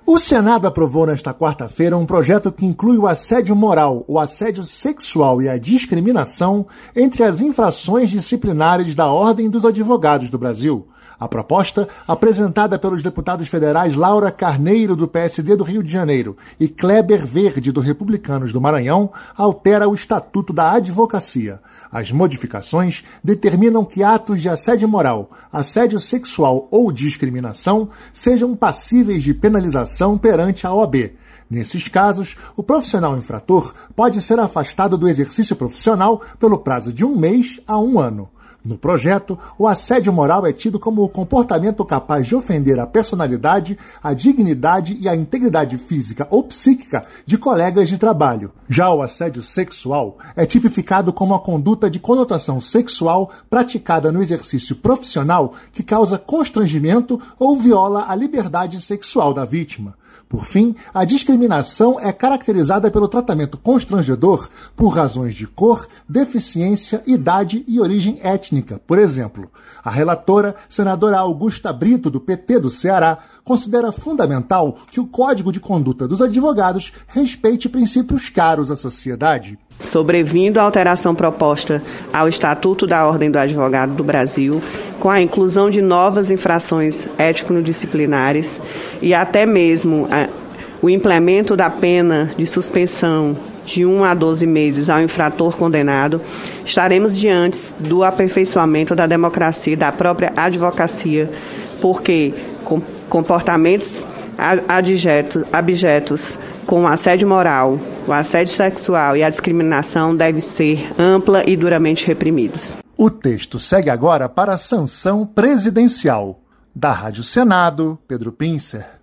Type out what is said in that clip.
O Senado aprovou nesta quarta-feira um projeto que inclui o assédio moral, o assédio sexual e a discriminação entre as infrações disciplinares da Ordem dos Advogados do Brasil. A proposta, apresentada pelos deputados federais Laura Carneiro, do PSD do Rio de Janeiro, e Kleber Verde, do Republicanos do Maranhão, altera o Estatuto da Advocacia. As modificações determinam que atos de assédio moral, assédio sexual ou discriminação sejam passíveis de penalização perante a OAB. Nesses casos, o profissional infrator pode ser afastado do exercício profissional pelo prazo de 1 mês a 1 ano. No projeto, o assédio moral é tido como o comportamento capaz de ofender a personalidade, a dignidade e a integridade física ou psíquica de colegas de trabalho. Já o assédio sexual é tipificado como a conduta de conotação sexual praticada no exercício profissional que causa constrangimento ou viola a liberdade sexual da vítima. Por fim, a discriminação é caracterizada pelo tratamento constrangedor por razões de cor, deficiência, idade e origem étnica. Por exemplo, a relatora, senadora Augusta Brito, do PT do Ceará, considera fundamental que o Código de Conduta dos Advogados respeite princípios caros à sociedade. Sobrevindo a alteração proposta ao Estatuto da Ordem do Advogado do Brasil, com a inclusão de novas infrações étnico-disciplinares e até mesmo o implemento da pena de suspensão de 1 a 12 meses ao infrator condenado, estaremos diante do aperfeiçoamento da democracia e da própria advocacia, porque comportamentos abjetos com o assédio moral, o assédio sexual e a discriminação devem ser ampla e duramente reprimidos. O texto segue agora para a sanção presidencial. Da Rádio Senado, Pedro Pincer.